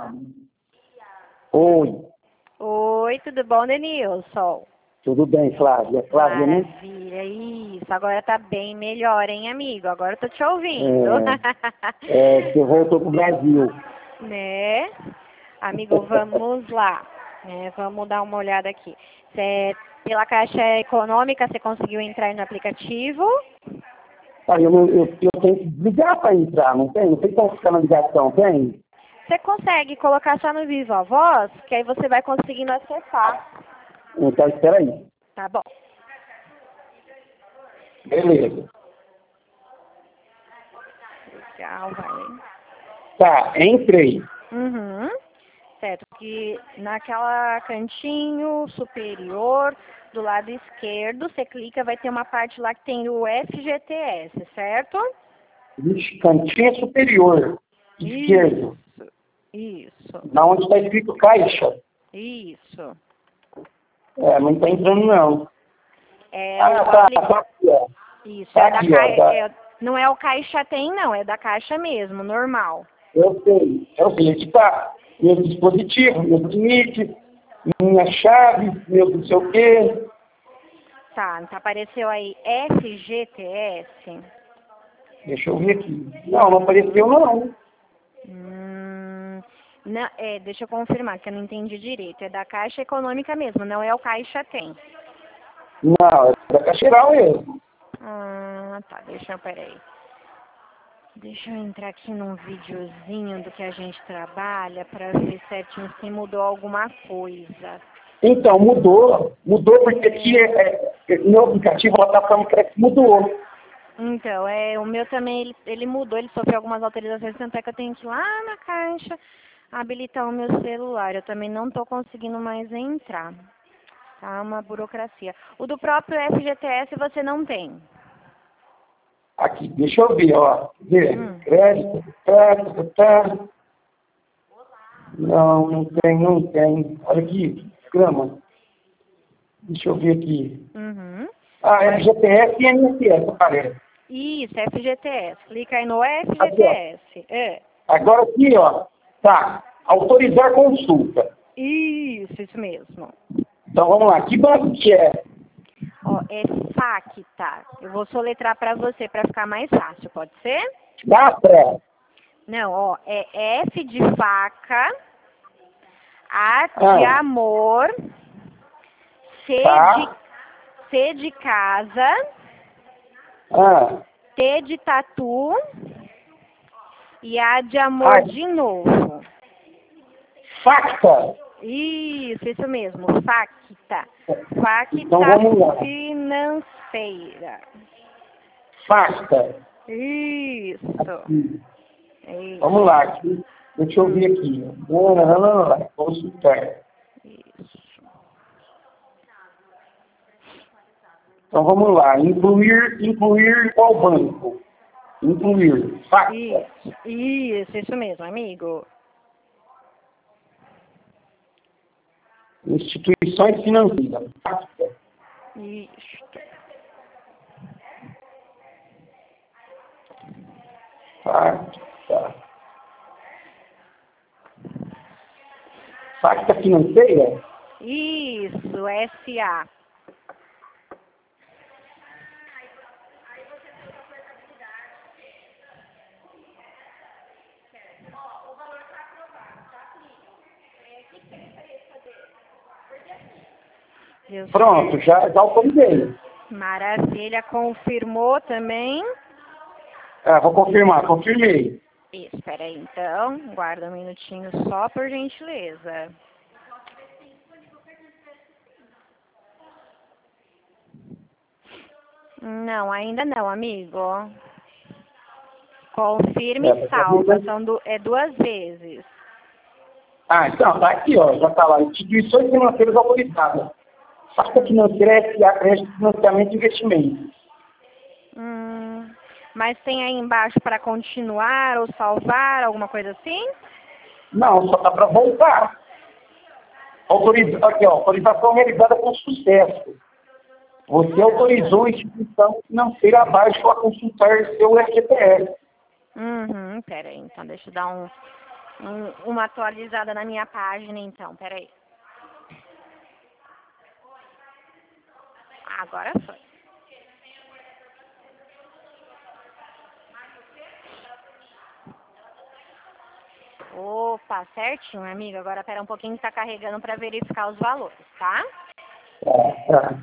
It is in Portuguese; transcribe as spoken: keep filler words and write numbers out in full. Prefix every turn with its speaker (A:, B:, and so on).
A: Oi.
B: Oi, tudo bom, Denilson?
A: Tudo bem, Flávia? Flávia, né?
B: Maravilha, isso. Agora tá bem melhor, hein, amigo? Agora eu tô te ouvindo.
A: É, é, você voltou pro Brasil.
B: Né? Amigo, vamos lá. É, vamos dar uma olhada aqui. Cê, pela Caixa Econômica, você conseguiu entrar aí no aplicativo?
A: Ah, eu, não- eu, eu tenho que ligar para entrar, não tem? Não tem como ficar na ligação, tem?
B: Você consegue colocar só no Viva Voz, que aí você vai conseguindo acessar.
A: Então, espera aí.
B: Tá bom.
A: Beleza.
B: Legal, vai.
A: Tá, entrei.
B: Uhum. Certo, que naquela cantinho superior, do lado esquerdo, você clica, vai ter uma parte lá que tem o F G T S, certo?
A: Vixe, cantinho superior. Esquerdo.
B: Isso, isso,
A: Na onde está escrito caixa.
B: isso.
A: É, não está entrando, não.
B: É
A: Ah,
B: o
A: tá,
B: apli-
A: tá aqui, ó.
B: Isso,
A: Tá
B: é da
A: aqui, ó.
B: caixa.
A: Tá.
B: Não é o Caixa Tem, não, é da Caixa mesmo, normal.
A: Eu sei. Eu sei. Aqui tá meu dispositivo, meu limite, minha chave, meu não sei o quê.
B: Tá, então apareceu aí F G T S.
A: Deixa eu ver aqui. Não, não apareceu, não.
B: Hum, não, é, deixa eu confirmar que eu não entendi direito. É da Caixa Econômica mesmo, não é o Caixa Tem.
A: Não, é da Caixa Geral mesmo.
B: Ah, tá, deixa eu, peraí. Deixa eu entrar aqui num videozinho do que a gente trabalha pra ver certinho se mudou alguma coisa.
A: Então, mudou. Mudou porque aqui, é, é, no aplicativo, ela tá falando que mudou.
B: Então, é, o meu também, ele, ele mudou, ele sofreu algumas autorizações, tanto é que eu tenho que ir lá na Caixa habilitar o meu celular. Eu também não tô conseguindo mais entrar. Tá, uma burocracia. O do próprio F G T S você não tem.
A: Aqui, deixa eu ver, ó. Ver.
B: Hum.
A: Crédito, tá, tá, tá. Não, não tem, não tem. Olha aqui, grama. Deixa eu ver aqui.
B: Uhum.
A: Ah, é G P S e N S S, aparece.
B: Isso, F G T S. Clica aí no
A: Aqui, ó.
B: F G T S. É.
A: Agora aqui, ó. Tá. Autorizar consulta.
B: Isso, isso mesmo.
A: Então vamos lá. Que banco que é?
B: Ó, é Facta. Eu vou soletrar para você para ficar mais fácil, pode ser?
A: Dá pra.
B: Não, ó, é F de faca, A de
A: Ah,
B: amor, C
A: tá.
B: de C de casa,
A: Ah,
B: T de tatu e A de amor
A: ah,
B: de novo.
A: facta.
B: Isso, isso mesmo, Facta. Facta
A: Então vamos lá.
B: financeira.
A: Facta.
B: Isso.
A: Aqui.
B: Isso.
A: Vamos lá. Aqui. Deixa eu ver aqui. Lá, lá, lá, lá. Consultar.
B: Isso.
A: Então vamos lá. Incluir, incluir qual banco? Incluir. Facta.
B: Isso, isso, isso mesmo, amigo.
A: Instituições financeiras. Facta.
B: Isso.
A: Facta. Facta financeira?
B: Isso, S A. Deu
A: Pronto,
B: certo.
A: já, já autorizei.
B: Maravilha, confirmou também.
A: Ah, vou confirmar, confirmei.
B: Isso, espera aí então, guarda um minutinho só por gentileza. Não, ainda não, amigo. Confirme
A: É,
B: e salva, são du é duas vezes.
A: Ah, então, tá aqui, ó, já tá lá. Instituições financeiras autorizadas. Facta financeira é S A, crédito, financiamento e investimento.
B: Hum, mas tem aí embaixo para continuar ou salvar, alguma coisa assim?
A: Não, só tá para voltar. Autoriza, aqui, ó, autorização realizada com sucesso. Você autorizou a instituição financeira abaixo a consultar seu F G T S.
B: Uhum, pera aí, então deixa eu dar um um, uma atualizada na minha página, então. Peraí. Agora foi. Opa, certinho, amiga. Agora pera um pouquinho que tá carregando para verificar os valores, tá?
A: Tá, tá.